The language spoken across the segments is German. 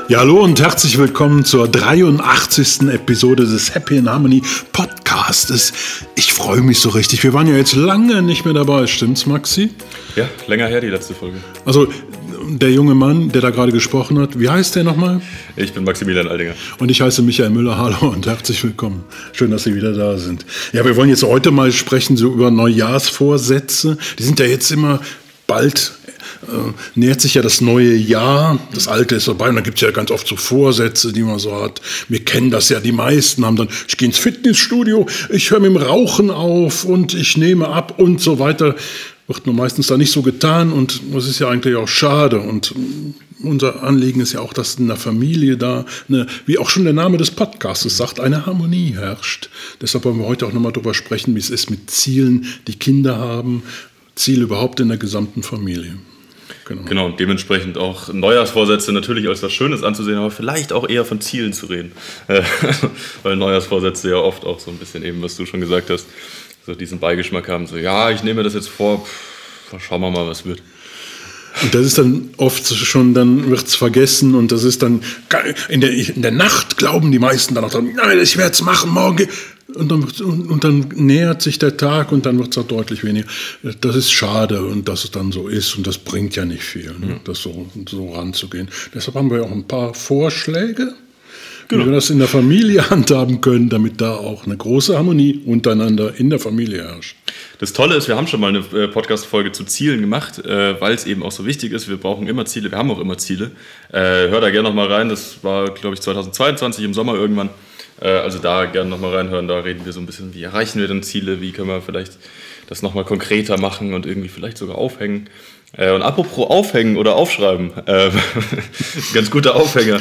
Ja, hallo und herzlich willkommen zur 83. Episode des Happy in Harmony Podcastes. Ich freue mich so richtig. Wir waren ja jetzt lange nicht mehr dabei, stimmt's, Maxi? Ja, länger her die letzte Folge. Also, der junge Mann, der da gerade gesprochen hat, wie heißt der nochmal? Ich bin Maximilian Aldinger. Und ich heiße Michael Müller. Hallo und herzlich willkommen. Schön, dass Sie wieder da sind. Ja, wir wollen jetzt heute mal sprechen so über Neujahrsvorsätze. Die sind ja jetzt immer bald... nähert sich ja das neue Jahr, das alte ist vorbei und dann gibt es ja ganz oft so Vorsätze, die man so hat. Wir kennen das ja, die meisten haben dann, ich gehe ins Fitnessstudio, ich höre mit dem Rauchen auf und ich nehme ab und so weiter. Wird nur meistens da nicht so getan und das ist ja eigentlich auch schade. Und unser Anliegen ist ja auch, dass in der Familie da, wie auch schon der Name des Podcasts sagt, eine Harmonie herrscht. Deshalb wollen wir heute auch nochmal darüber sprechen, wie es ist mit Zielen, die Kinder haben, Ziele überhaupt in der gesamten Familie. Genau, und dementsprechend auch Neujahrsvorsätze natürlich als was Schönes anzusehen, aber vielleicht auch eher von Zielen zu reden. Weil Neujahrsvorsätze ja oft auch so ein bisschen eben, was du schon gesagt hast, so diesen Beigeschmack haben, so ja, ich nehme das jetzt vor, schauen wir mal, was wird. Und das ist dann oft schon, dann wird es vergessen und das ist dann, in der Nacht glauben die meisten dann auch, nein, ich werde es machen, morgen. Und dann nähert sich der Tag und dann wird es auch deutlich weniger. Das ist schade und dass es dann so ist und das bringt ja nicht viel, das so ranzugehen. Deshalb haben wir auch ein paar Vorschläge, wie wir das in der Familie handhaben können, damit da auch eine große Harmonie untereinander in der Familie herrscht. Das Tolle ist, wir haben schon mal eine Podcast-Folge zu Zielen gemacht, weil es eben auch so wichtig ist. Wir brauchen immer Ziele, wir haben auch immer Ziele. Hör da gerne nochmal rein, das war, glaube ich, 2022 im Sommer irgendwann. Also da gerne nochmal reinhören, da reden wir so ein bisschen, wie erreichen wir denn Ziele, wie können wir vielleicht das nochmal konkreter machen und irgendwie vielleicht sogar aufhängen. Und apropos aufhängen oder aufschreiben, ganz guter Aufhänger.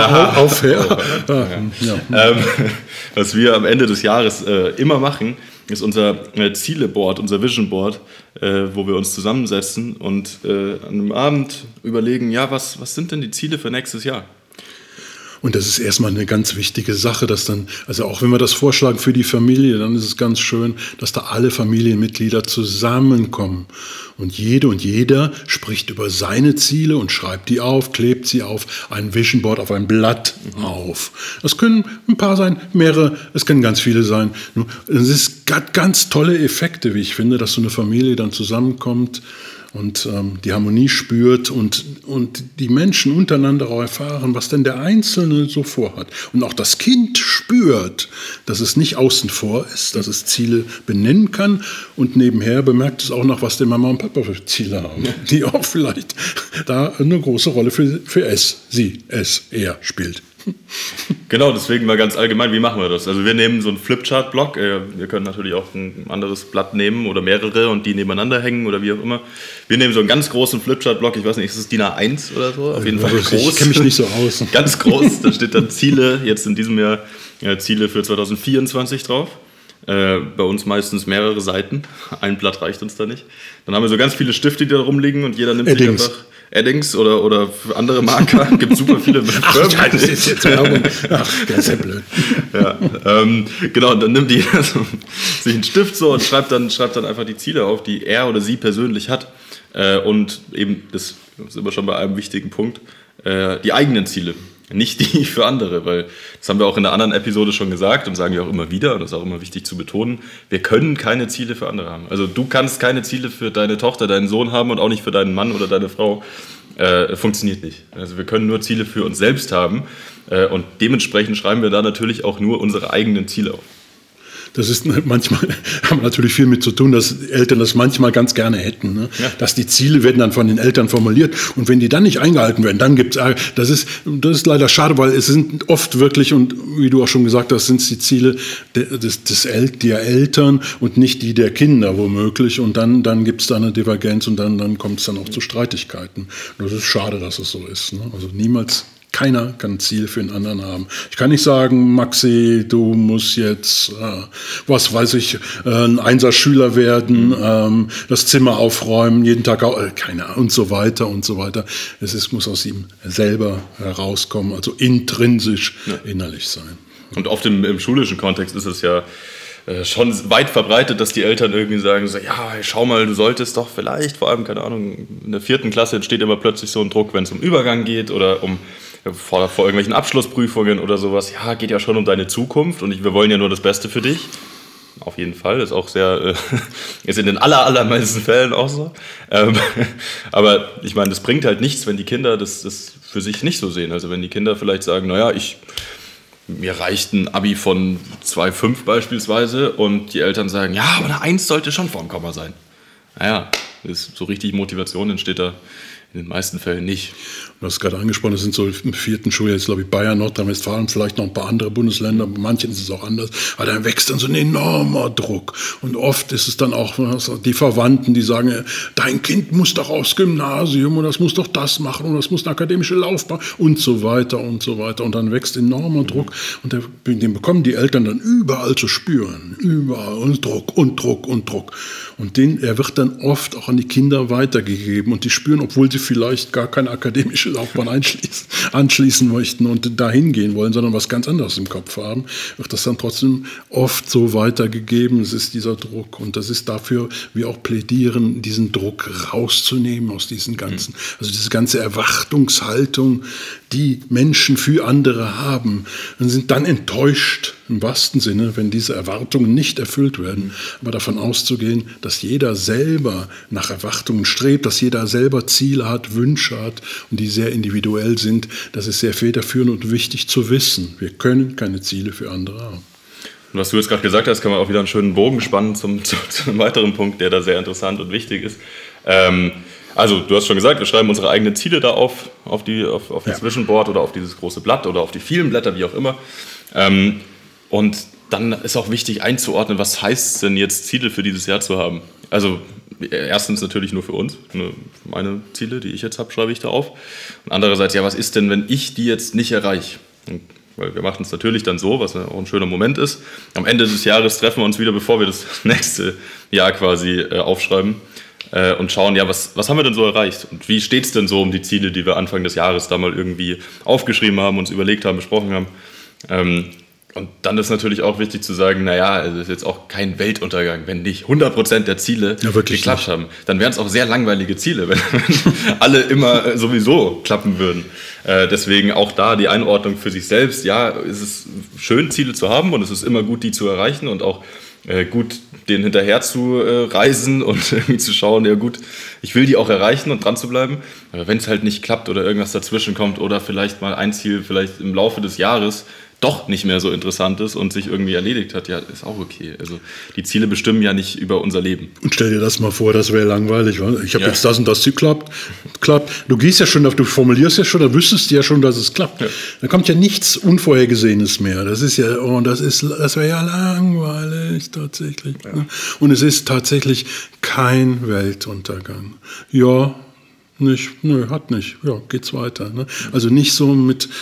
Was wir am Ende des Jahres immer machen, ist unser Zieleboard, unser Vision Board, wo wir uns zusammensetzen und an einem Abend überlegen, ja, was sind denn die Ziele für nächstes Jahr? Und das ist erstmal eine ganz wichtige Sache, dass dann, also auch wenn wir das vorschlagen für die Familie, dann ist es ganz schön, dass da alle Familienmitglieder zusammenkommen. Und jede und jeder spricht über seine Ziele und schreibt die auf, klebt sie auf ein Vision Board, auf ein Blatt auf. Das können ein paar sein, mehrere, es können ganz viele sein. Es ist ganz tolle Effekte, wie ich finde, dass so eine Familie dann zusammenkommt und die Harmonie spürt und die Menschen untereinander auch erfahren, was denn der Einzelne so vorhat. Und auch das Kind spürt, dass es nicht außen vor ist, dass es Ziele benennen kann und nebenher bemerkt es auch noch, was denn Mama und Papa für Ziele haben, die auch vielleicht da eine große Rolle für er spielt. Genau, deswegen mal ganz allgemein, wie machen wir das? Also wir nehmen so einen Flipchart-Block, wir können natürlich auch ein anderes Blatt nehmen oder mehrere und die nebeneinander hängen oder wie auch immer. Wir nehmen so einen ganz großen Flipchart-Block, ich weiß nicht, ist es DIN A1 oder so? Auf jeden Fall groß. Ich kenne mich nicht so aus. Ganz groß, da steht dann Ziele, jetzt in diesem Jahr Ziele für 2024 drauf. Bei uns meistens mehrere Seiten, ein Blatt reicht uns da nicht. Dann haben wir so ganz viele Stifte, die da rumliegen und jeder nimmt sich einfach Eddings oder andere Marker, gibt super viele Firmen. Ach, das ist jetzt Werbung. Ach, der ist ja blöd. Ja, genau, und dann nimmt die sich einen Stift so und schreibt dann einfach die Ziele auf, die er oder sie persönlich hat. Und eben, das sind wir schon bei einem wichtigen Punkt, die eigenen Ziele. Nicht die für andere, weil das haben wir auch in der anderen Episode schon gesagt und sagen wir auch immer wieder, und das ist auch immer wichtig zu betonen, wir können keine Ziele für andere haben. Also du kannst keine Ziele für deine Tochter, deinen Sohn haben und auch nicht für deinen Mann oder deine Frau. Funktioniert nicht. Also wir können nur Ziele für uns selbst haben und dementsprechend schreiben wir da natürlich auch nur unsere eigenen Ziele auf. Das ist manchmal, haben natürlich viel mit zu tun, dass Eltern das manchmal ganz gerne hätten. Ne? Ja. Dass die Ziele werden dann von den Eltern formuliert und wenn die dann nicht eingehalten werden, dann gibt es, das ist leider schade, weil es sind oft wirklich, und wie du auch schon gesagt hast, sind es die Ziele der Eltern und nicht die der Kinder womöglich und dann gibt es da eine Divergenz und dann kommt es dann auch zu Streitigkeiten. Das ist schade, dass es so ist. Ne? Also keiner kann ein Ziel für den anderen haben. Ich kann nicht sagen, Maxi, du musst jetzt, ein Einser-Schüler werden, das Zimmer aufräumen, jeden Tag, keine Ahnung, und so weiter und so weiter. Muss aus ihm selber herauskommen, also intrinsisch innerlich sein. Und oft im schulischen Kontext ist es ja schon weit verbreitet, dass die Eltern irgendwie sagen, so, ja, schau mal, du solltest doch vielleicht, vor allem, keine Ahnung, in der 4. Klasse entsteht immer plötzlich so ein Druck, wenn es um Übergang geht oder um vor irgendwelchen Abschlussprüfungen oder sowas, ja, geht ja schon um deine Zukunft und wir wollen ja nur das Beste für dich. Auf jeden Fall, ist auch sehr, ist in den allermeisten Fällen auch so. Aber ich meine, das bringt halt nichts, wenn die Kinder das für sich nicht so sehen. Also wenn die Kinder vielleicht sagen, naja, mir reicht ein Abi von 2,5 beispielsweise und die Eltern sagen, ja, aber eine 1 sollte schon vorm Komma sein. Naja, so richtig Motivation entsteht da in den meisten Fällen nicht. Du hast gerade angesprochen, das sind so im 4. Schuljahr, jetzt glaube ich Bayern, Nordrhein-Westfalen, vielleicht noch ein paar andere Bundesländer, bei manchen ist es auch anders, aber dann wächst dann so ein enormer Druck. Und oft ist es dann auch die Verwandten, die sagen, dein Kind muss doch aufs Gymnasium und das muss doch das machen und das muss eine akademische Laufbahn und so weiter und so weiter. Und dann wächst enormer Druck und den bekommen die Eltern dann überall zu spüren. Überall und Druck und Druck und Druck. Und er wird dann oft auch an die Kinder weitergegeben und die spüren, obwohl sie vielleicht gar keine akademische Laufbahn anschließen möchten und dahin gehen wollen, sondern was ganz anderes im Kopf haben, wird das dann trotzdem oft so weitergegeben. Es ist dieser Druck und das ist dafür, wir auch plädieren, diesen Druck rauszunehmen aus diesen ganzen, also diese ganze Erwartungshaltung, die Menschen für andere haben, und sind dann enttäuscht im wahrsten Sinne, wenn diese Erwartungen nicht erfüllt werden. Aber davon auszugehen, dass jeder selber nach Erwartungen strebt, dass jeder selber Ziele hat, Wünsche hat und die sehr individuell sind, das ist sehr federführend und wichtig zu wissen. Wir können keine Ziele für andere haben. Und was du jetzt gerade gesagt hast, kann man auch wieder einen schönen Bogen spannen zu einem weiteren Punkt, der da sehr interessant und wichtig ist. Also du hast schon gesagt, wir schreiben unsere eigenen Ziele da auf das Vision Board oder auf dieses große Blatt oder auf die vielen Blätter, wie auch immer. Und dann ist auch wichtig einzuordnen, was heißt es denn jetzt, Ziele für dieses Jahr zu haben. Also erstens natürlich nur für uns. Meine Ziele, die ich jetzt habe, schreibe ich da auf. Und andererseits, ja, was ist denn, wenn ich die jetzt nicht erreiche? Weil wir machen es natürlich dann so, was auch ein schöner Moment ist. Am Ende des Jahres treffen wir uns wieder, bevor wir das nächste Jahr quasi aufschreiben. Und schauen, ja, was haben wir denn so erreicht? Und wie steht es denn so um die Ziele, die wir Anfang des Jahres da mal irgendwie aufgeschrieben haben, uns überlegt haben, besprochen haben? Und dann ist natürlich auch wichtig zu sagen, naja, es ist jetzt auch kein Weltuntergang, wenn nicht 100% der Ziele geklappt haben. Dann wären es auch sehr langweilige Ziele, wenn alle immer sowieso klappen würden. Deswegen auch da die Einordnung für sich selbst. Ja, es ist schön, Ziele zu haben und es ist immer gut, die zu erreichen und auch gut, denen hinterher zu reisen und irgendwie zu schauen, ja gut, ich will die auch erreichen und dran zu bleiben. Aber wenn es halt nicht klappt oder irgendwas dazwischen kommt oder vielleicht mal ein Ziel vielleicht im Laufe des Jahres doch nicht mehr so interessant ist und sich irgendwie erledigt hat, ja, ist auch okay. Also die Ziele bestimmen ja nicht über unser Leben. Und stell dir das mal vor, das wäre langweilig. Oder? Ich habe jetzt das und das geklappt. Du gehst ja schon, du formulierst ja schon, da wüsstest du ja schon, dass es klappt. Ja. Da kommt ja nichts Unvorhergesehenes mehr. Das ist ja, das wäre ja langweilig tatsächlich. Ja. Ne? Und es ist tatsächlich kein Weltuntergang. Ja. Hat nicht. Ja, geht's weiter. Ne? Also nicht so mit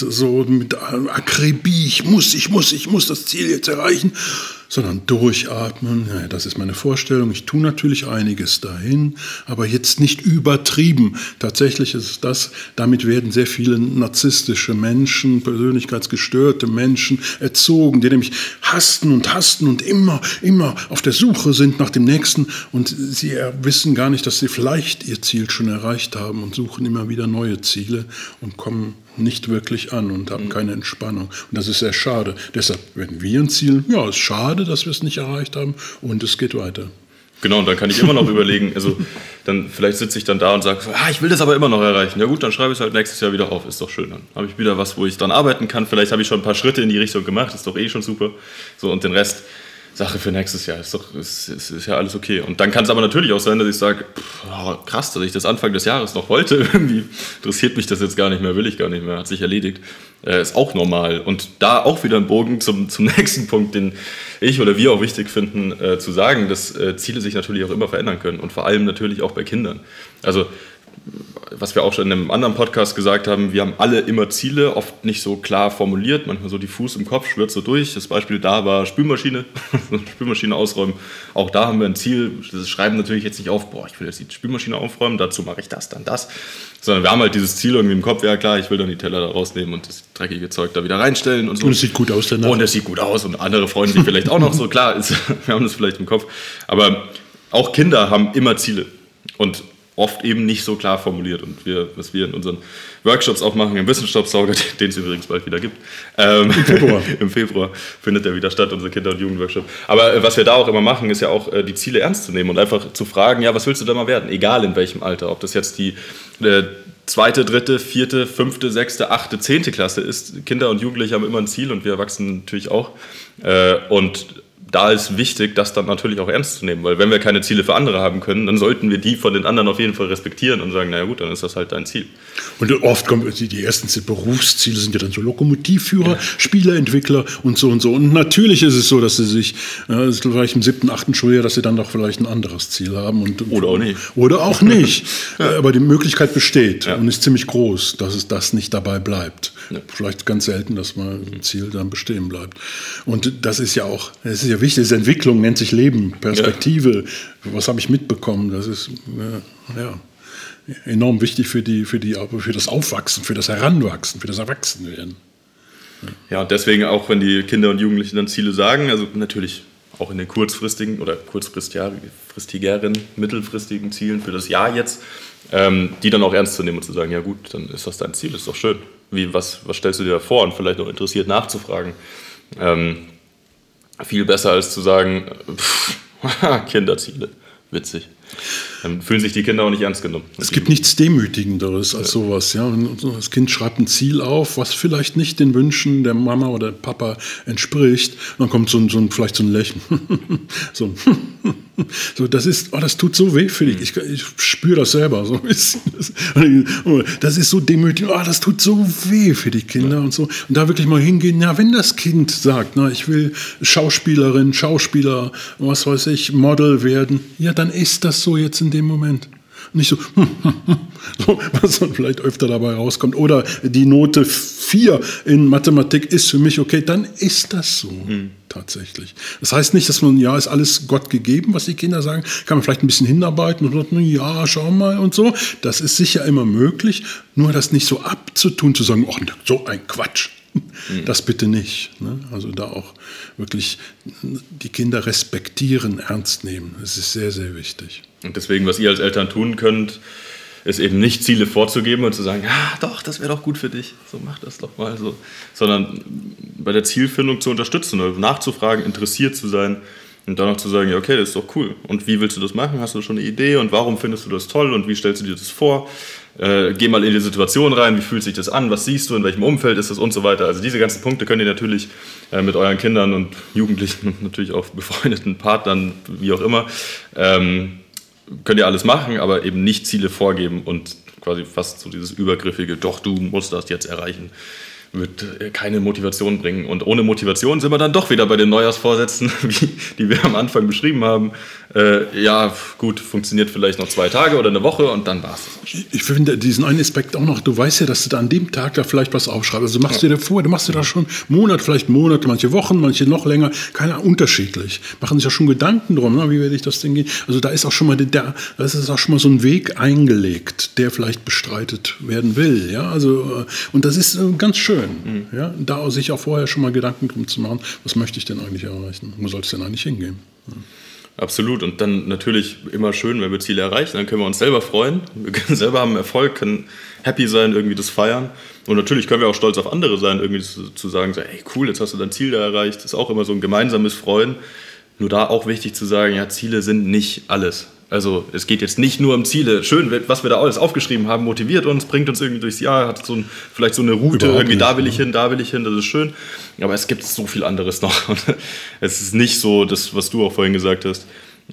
Akribie, ich muss das Ziel jetzt erreichen, sondern durchatmen. Ja, das ist meine Vorstellung. Ich tue natürlich einiges dahin, aber jetzt nicht übertrieben. Tatsächlich ist es das, damit werden sehr viele narzisstische Menschen, persönlichkeitsgestörte Menschen erzogen, die nämlich hasten und immer auf der Suche sind nach dem Nächsten und sie wissen gar nicht, dass sie vielleicht ihr Ziel schon erreicht haben und suchen immer wieder neue Ziele und kommen nicht wirklich an und haben keine Entspannung. Und das ist sehr schade. Deshalb, wenn wir ein Ziel, ja, ist schade, dass wir es nicht erreicht haben und es geht weiter. Genau, und dann kann ich immer noch überlegen, also dann vielleicht sitze ich dann da und sage, ich will das aber immer noch erreichen. Ja gut, dann schreibe ich es halt nächstes Jahr wieder auf, ist doch schön. Dann habe ich wieder was, wo ich dran arbeiten kann. Vielleicht habe ich schon ein paar Schritte in die Richtung gemacht, ist doch schon super. So, und den Rest Sache für nächstes Jahr, ist ja alles okay. Und dann kann es aber natürlich auch sein, dass ich sage, krass, dass ich das Anfang des Jahres noch wollte, irgendwie interessiert mich das jetzt gar nicht mehr, will ich gar nicht mehr, hat sich erledigt. Ist auch normal. Und da auch wieder ein Bogen zum nächsten Punkt, den ich oder wir auch wichtig finden, zu sagen, dass Ziele sich natürlich auch immer verändern können und vor allem natürlich auch bei Kindern. Also was wir auch schon in einem anderen Podcast gesagt haben, wir haben alle immer Ziele, oft nicht so klar formuliert, manchmal so diffus im Kopf, schwirrt so durch. Das Beispiel da war Spülmaschine ausräumen. Auch da haben wir ein Ziel, das schreiben natürlich jetzt nicht auf, ich will jetzt die Spülmaschine aufräumen, dazu mache ich das, dann das. Sondern wir haben halt dieses Ziel irgendwie im Kopf, ja klar, ich will dann die Teller da rausnehmen und das dreckige Zeug da wieder reinstellen und so. Und es sieht gut aus danach. Und es sieht gut aus und andere freuen sich vielleicht auch noch so, klar, wir haben das vielleicht im Kopf. Aber auch Kinder haben immer Ziele. Und oft eben nicht so klar formuliert. Und was wir in unseren Workshops auch machen, im Wissenschaftssauger, den es übrigens bald wieder gibt, im Februar findet der wieder statt, unser Kinder- und Jugendworkshop. Aber was wir da auch immer machen, ist ja auch die Ziele ernst zu nehmen und einfach zu fragen, ja, was willst du da mal werden? Egal in welchem Alter, ob das jetzt die 2., 3., 4., 5., 6., 8., 10. Klasse ist. Kinder und Jugendliche haben immer ein Ziel und wir Erwachsenen natürlich auch. Und da ist wichtig, das dann natürlich auch ernst zu nehmen, weil wenn wir keine Ziele für andere haben können, dann sollten wir die von den anderen auf jeden Fall respektieren und sagen, naja gut, dann ist das halt dein Ziel. Und oft kommen die ersten Berufsziele sind ja dann so Lokomotivführer, Spieleentwickler und so und so. Und natürlich ist es so, dass sie sich, vielleicht im 7., 8. Schuljahr, dass sie dann doch vielleicht ein anderes Ziel haben. Oder auch nicht. Oder auch nicht. Aber die Möglichkeit besteht und ist ziemlich groß, dass es das nicht dabei bleibt. Ja. Vielleicht ganz selten, dass mal ein Ziel dann bestehen bleibt. Und das ist ja wichtig. Diese Entwicklung nennt sich Leben, Perspektive. Ja. Was habe ich mitbekommen? Das ist enorm wichtig für das Aufwachsen, für das Heranwachsen, für das Erwachsenwerden. Ja, und deswegen auch, wenn die Kinder und Jugendlichen dann Ziele sagen, also natürlich auch in den kurzfristigen oder kurzfristigeren, mittelfristigen Zielen für das Jahr jetzt, die dann auch ernst zu nehmen und zu sagen, ja gut, dann ist das dein Ziel, ist doch schön. Was stellst du dir da vor? Und vielleicht auch interessiert nachzufragen. Viel besser als zu sagen, Kinderziele, witzig. Dann fühlen sich die Kinder auch nicht ernst genommen. Es gibt nichts Demütigenderes als sowas. Ja? Das Kind schreibt ein Ziel auf, was vielleicht nicht den Wünschen der Mama oder Papa entspricht. Dann kommt vielleicht so ein Lächeln. Das tut so weh für dich. Ich spüre das selber so ein bisschen. Das ist so demütigend. Das tut so weh für die Kinder und so. Und da wirklich mal hingehen. Ja, wenn das Kind sagt, ich will Schauspielerin, Schauspieler, was weiß ich, Model werden, ja, dann ist das so jetzt in dem Moment. Nicht so, was dann vielleicht öfter dabei rauskommt. Oder die Note 4 in Mathematik ist für mich okay, dann ist das so tatsächlich. Das heißt nicht, dass man, ist alles Gott gegeben, was die Kinder sagen. Kann man vielleicht ein bisschen hinarbeiten und sagen, schau mal und so. Das ist sicher immer möglich. Nur das nicht so abzutun, zu sagen, so ein Quatsch. Das bitte nicht. Ne? Also da auch wirklich die Kinder respektieren, ernst nehmen. Das ist sehr, sehr wichtig. Und deswegen, was ihr als Eltern tun könnt, ist eben nicht Ziele vorzugeben und zu sagen, doch, das wäre doch gut für dich, so mach das doch mal so. Sondern bei der Zielfindung zu unterstützen, oder nachzufragen, interessiert zu sein und dann auch zu sagen, ja okay, das ist doch cool. Und wie willst du das machen? Hast du schon eine Idee? Und warum findest du das toll? Und wie stellst du dir das vor? Geh mal in die Situation rein, wie fühlt sich das an, was siehst du, in welchem Umfeld ist das und so weiter. Also diese ganzen Punkte könnt ihr natürlich mit euren Kindern und Jugendlichen und natürlich auch befreundeten Partnern, wie auch immer, könnt ihr alles machen, aber eben nicht Ziele vorgeben und quasi fast so dieses übergriffige, doch, du musst das jetzt erreichen, wird keine Motivation bringen. Und ohne Motivation sind wir dann doch wieder bei den Neujahrsvorsätzen, die wir am Anfang beschrieben haben. Gut, funktioniert vielleicht noch 2 Tage oder eine Woche und dann war's. Ich finde diesen einen Aspekt auch noch, du weißt ja, dass du da an dem Tag da vielleicht was aufschreibst. Also machst du dir da schon Monate, manche Wochen, manche noch länger, keine unterschiedlich. Machen sich ja schon Gedanken drum, wie werde ich das denn gehen? Also da ist auch schon mal so ein Weg eingelegt, der vielleicht bestreitet werden will. Ja? Also, und das ist ganz schön. Ja? Da sich auch vorher schon mal Gedanken drum zu machen, was möchte ich denn eigentlich erreichen? Wo soll es denn eigentlich hingehen? Ja. Absolut. Und dann natürlich immer schön, wenn wir Ziele erreichen, dann können wir uns selber freuen. Wir können selber haben Erfolg, können happy sein, irgendwie das feiern. Und natürlich können wir auch stolz auf andere sein, irgendwie zu sagen, hey cool, jetzt hast du dein Ziel da erreicht. Das ist auch immer so ein gemeinsames Freuen. Nur da auch wichtig zu sagen, Ziele sind nicht alles. Also es geht jetzt nicht nur um Ziele. Schön, was wir da alles aufgeschrieben haben, motiviert uns, bringt uns irgendwie durchs Jahr, hat vielleicht so eine Route, überhaupt irgendwie nicht, da will ich hin, das ist schön. Aber es gibt so viel anderes noch. Und es ist nicht so, das, was du auch vorhin gesagt hast,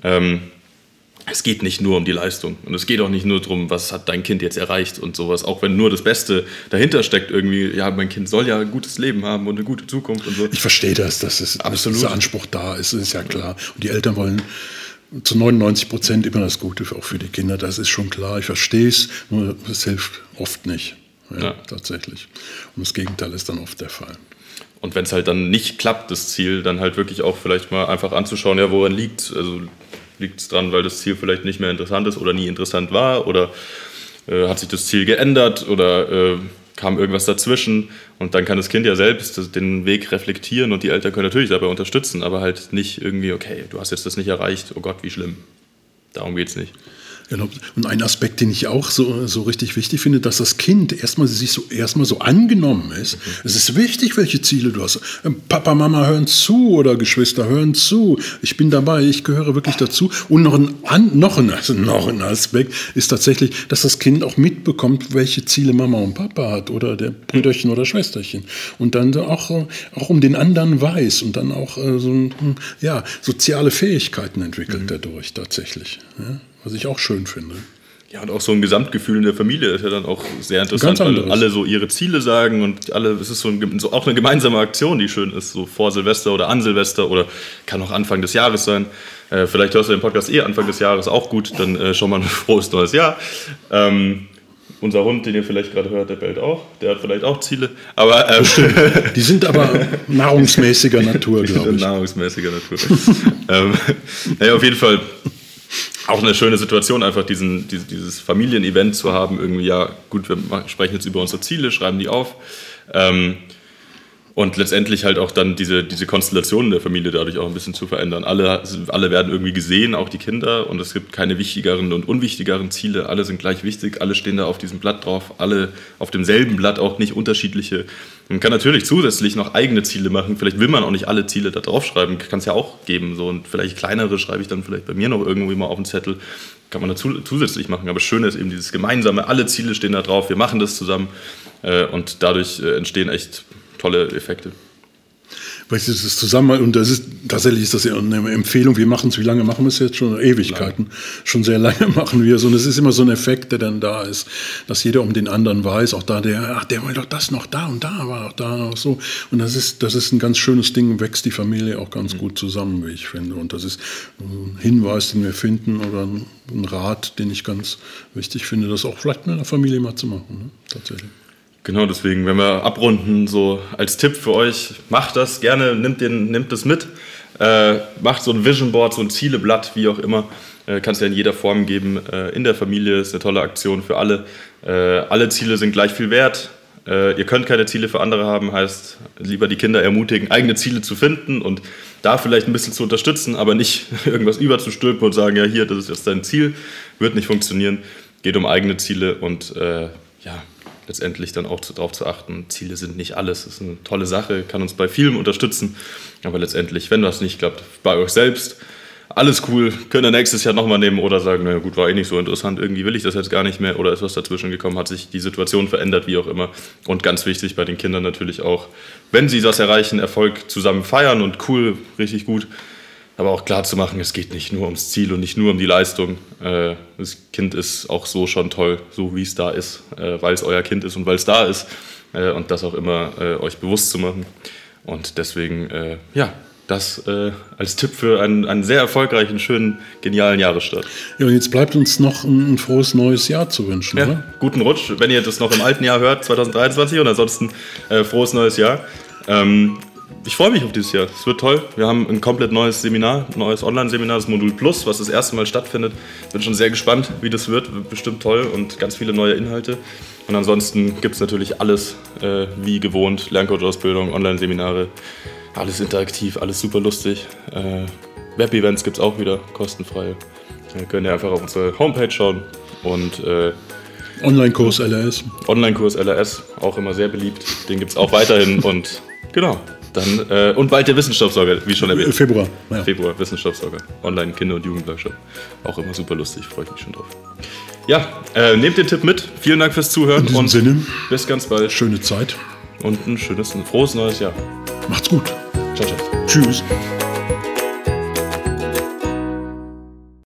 es geht nicht nur um die Leistung. Und es geht auch nicht nur darum, was hat dein Kind jetzt erreicht und sowas. Auch wenn nur das Beste dahinter steckt irgendwie, mein Kind soll ja ein gutes Leben haben und eine gute Zukunft und so. Ich verstehe dass dieser Anspruch da ist, ist ja klar. Und die Eltern wollen zu 99% immer das Gute auch für die Kinder, das ist schon klar. Ich verstehe es, nur es hilft oft nicht. Tatsächlich. Und das Gegenteil ist dann oft der Fall. Und wenn es halt dann nicht klappt, das Ziel, dann halt wirklich auch vielleicht mal einfach anzuschauen, woran liegt es? Also liegt es dran, weil das Ziel vielleicht nicht mehr interessant ist oder nie interessant war? Oder hat sich das Ziel geändert? Oder kam irgendwas dazwischen? Und dann kann das Kind ja selbst den Weg reflektieren und die Eltern können natürlich dabei unterstützen, aber halt nicht irgendwie, okay, du hast jetzt das nicht erreicht, oh Gott, wie schlimm. Darum geht's nicht. Genau. Und ein Aspekt, den ich auch so richtig wichtig finde, dass das Kind erstmal so angenommen ist. Es ist wichtig, welche Ziele du hast. Papa, Mama hören zu oder Geschwister hören zu. Ich bin dabei, ich gehöre wirklich dazu. Und noch ein Aspekt ist tatsächlich, dass das Kind auch mitbekommt, welche Ziele Mama und Papa hat oder der Brüderchen oder Schwesterchen. Und dann auch um den anderen weiß und dann auch soziale Fähigkeiten entwickelt dadurch tatsächlich. Ja? Was ich auch schön finde. Ja, und auch so ein Gesamtgefühl in der Familie ist ja dann auch sehr interessant, weil alle so ihre Ziele sagen und es ist auch eine gemeinsame Aktion, die schön ist, so vor Silvester oder an Silvester oder kann auch Anfang des Jahres sein. Vielleicht hörst du den Podcast Anfang des Jahres auch gut, dann schon mal ein frohes neues Jahr. Unser Hund, den ihr vielleicht gerade hört, der bellt auch. Der hat vielleicht auch Ziele. Aber, die sind aber nahrungsmäßiger Natur, glaube ich. Nahrungsmäßiger Natur. Auf jeden Fall auch eine schöne Situation, einfach dieses Familienevent zu haben. Irgendwie, ja, gut, wir sprechen jetzt über unsere Ziele, schreiben die auf. Und letztendlich halt auch dann diese Konstellationen der Familie dadurch auch ein bisschen zu verändern. Alle werden irgendwie gesehen, auch die Kinder. Und es gibt keine wichtigeren und unwichtigeren Ziele. Alle sind gleich wichtig, alle stehen da auf diesem Blatt drauf. Alle auf demselben Blatt, auch nicht unterschiedliche. Man kann natürlich zusätzlich noch eigene Ziele machen. Vielleicht will man auch nicht alle Ziele da draufschreiben. Kann es ja auch geben. So. Und vielleicht kleinere schreibe ich dann vielleicht bei mir noch irgendwie mal auf den Zettel. Kann man dazu zusätzlich machen. Aber das Schöne ist eben dieses Gemeinsame. Alle Ziele stehen da drauf. Wir machen das zusammen. Und dadurch entstehen echt tolle Effekte. Weißt du, das ist und tatsächlich ist das ja eine Empfehlung. Wie lange machen wir es jetzt schon? Ewigkeiten. Schon sehr lange machen wir es. Und es ist immer so ein Effekt, der dann da ist, dass jeder um den anderen weiß, auch da der will doch das noch da und da war auch da noch so. Und das ist ein ganz schönes Ding, wächst die Familie auch ganz gut zusammen, wie ich finde. Und das ist ein Hinweis, den wir finden oder ein Rat, den ich ganz wichtig finde, das auch vielleicht mit einer Familie mal zu machen, ne? Tatsächlich. Genau, deswegen, wenn wir abrunden, so als Tipp für euch, macht das gerne, nimmt das mit, macht so ein Vision Board, so ein Zieleblatt, wie auch immer, kann es ja in jeder Form geben, in der Familie, ist eine tolle Aktion für alle. Alle Ziele sind gleich viel wert, ihr könnt keine Ziele für andere haben, heißt lieber die Kinder ermutigen, eigene Ziele zu finden und da vielleicht ein bisschen zu unterstützen, aber nicht irgendwas überzustülpen und sagen, ja hier, das ist jetzt dein Ziel, wird nicht funktionieren, geht um eigene Ziele und letztendlich dann auch darauf zu achten, Ziele sind nicht alles. Das ist eine tolle Sache, kann uns bei vielem unterstützen. Aber letztendlich, wenn das nicht klappt, bei euch selbst, alles cool, könnt ihr nächstes Jahr nochmal nehmen oder sagen, na gut, war eh nicht so interessant, irgendwie will ich das jetzt gar nicht mehr oder ist was dazwischen gekommen, hat sich die Situation verändert, wie auch immer. Und ganz wichtig bei den Kindern natürlich auch, wenn sie das erreichen, Erfolg zusammen feiern und cool, richtig gut. Aber auch klar zu machen, es geht nicht nur ums Ziel und nicht nur um die Leistung. Das Kind ist auch so schon toll, so wie es da ist, weil es euer Kind ist und weil es da ist. Und das auch immer euch bewusst zu machen. Und deswegen, das als Tipp für einen sehr erfolgreichen, schönen, genialen Jahresstart. Ja, und jetzt bleibt uns noch ein frohes neues Jahr zu wünschen. Ja, oder? Guten Rutsch, wenn ihr das noch im alten Jahr hört, 2023 und ansonsten frohes neues Jahr. Ich freue mich auf dieses Jahr. Es wird toll. Wir haben ein komplett neues Seminar, ein neues Online-Seminar, das Modul Plus, was das erste Mal stattfindet. Bin schon sehr gespannt, wie das wird. Wird bestimmt toll und ganz viele neue Inhalte. Und ansonsten gibt es natürlich alles wie gewohnt. Lerncoach-Ausbildung, Online-Seminare, alles interaktiv, alles super lustig. Web-Events gibt es auch wieder, kostenfrei. Könnt ihr einfach auf unsere Homepage schauen. Und Online-Kurs LRS. Online-Kurs LRS, auch immer sehr beliebt. Den gibt es auch weiterhin und genau. Dann, und bald der Wissenschaftssorger, wie schon erwähnt. Februar. Ja. Februar, Wissenschaftssorger. Online Kinder- und Jugendworkshop. Auch immer super lustig, freue ich mich schon drauf. Ja, nehmt den Tipp mit. Vielen Dank fürs Zuhören. In diesem Sinne. Bis ganz bald. Schöne Zeit. Und ein frohes neues Jahr. Macht's gut. Ciao, ciao. Tschüss.